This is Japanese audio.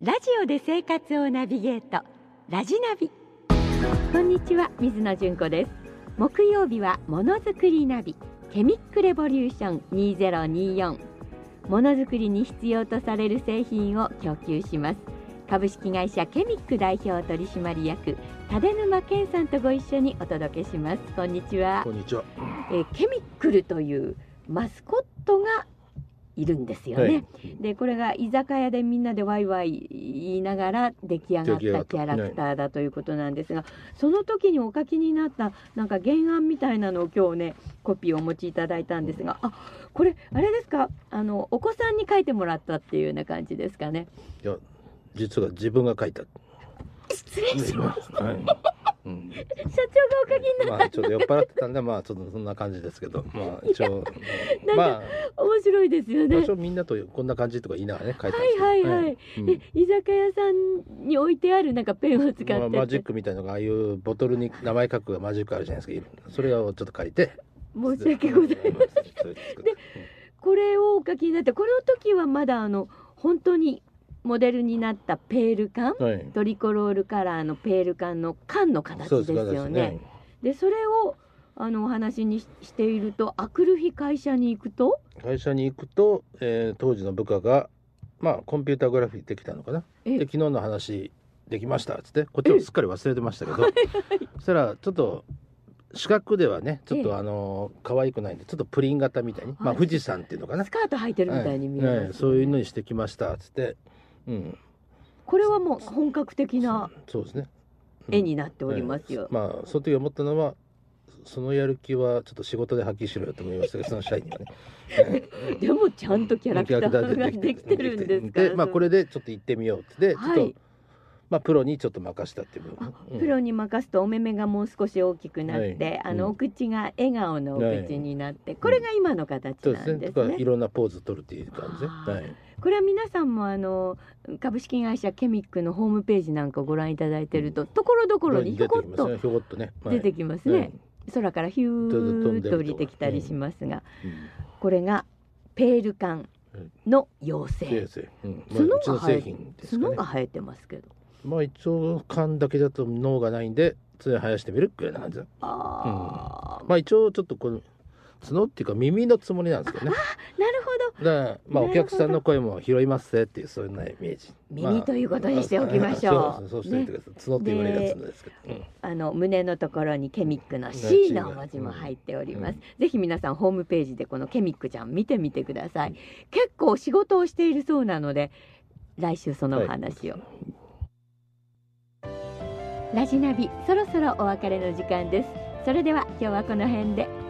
ラジオで生活をナビゲート、ラジナビ。こんにちは、水野純子です。木曜日はものづくりナビケミックレボリューション2024。ものづくりに必要とされる製品を供給します。株式会社ケミック代表取締役立沼健さんとご一緒にお届けします。こんにちは。 こんにちは。 ケミックルというマスコットがいるんですよね、はい、でこれが居酒屋でみんなでワイワイ言いながら出来上がったキャラクターだということなんですが、その時にお書きになったなんか原案みたいなのを今日ねコピーをお持ちいただいたんですが、これあれですか、お子さんに書いてもらったっていうような感じですかね。 いや実は自分が書いた。 失礼します、はい、社長がお書きになった、 ちょっと酔っ払ってたんでちょっとそんな感じですけど、一応なんか面白いですよね。 最初みんなとこんな感じとか言いながらね書いたんですけど、はい居酒屋さんに置いてあるなんかペンを使って、 マジックみたいなのがああいうボトルに名前書くマジックあるじゃないですか。それをちょっと書いて申し訳ございません。でこれをお書きになって、この時はまだ本当にモデルになったペール缶、トリコロールカラーのペール缶の缶の形ですよね。でそれをお話にしていると、あくる日会社に行くと、当時の部下がコンピューターグラフィーできたのかな。で昨日の話できましたっつって、こっちもすっかり忘れてましたけどそしたらちょっと四角ではねちょっと可愛くないんで、ちょっとプリン型みたいに、富士山っていうのかな、 スカート履いてるみたいに見えます、ねそういうのにしてきましたっつって、 これはもう本格的な絵になっておりますよ。 その時思ったのは、そのやる気はちょっと仕事で発揮しろよと思いましたけど、その社員にはねでもちゃんとキャラクターができてるんですから、 これでちょっと行ってみようってちょっとプロにちょっと任したっていう部分、 プロに任すとお目目がもう少し大きくなって、お口が笑顔のお口になって、これが今の形なんですね。 いろんなポーズ取るっていう感じで、 これは皆さんも株式会社ケミックのホームページなんかをご覧いただいてると、ところどころにひょこっと出てきますね。空からヒューッと降りてきたりしますが、これがペール缶の妖精、角が生えてますけど、 一応缶だけだと脳がないんでそれ生やしてみるくらいな感じだ。一応ちょっとこの角っていうか耳のつもりなんですけどね。 なるほど。 だからお客さんの声も拾いますっていう、そういうイメージ。 耳ということにしておきましょう。そうしておいてください。角って言われるやつですけど、胸のところにケミックの C の文字も入っております。ぜひ皆さんホームページでこのケミックちゃん見てみてください。結構仕事をしているそうなので、来週そのお話を。ラジナビ、そろそろお別れの時間です。それでは今日はこの辺で。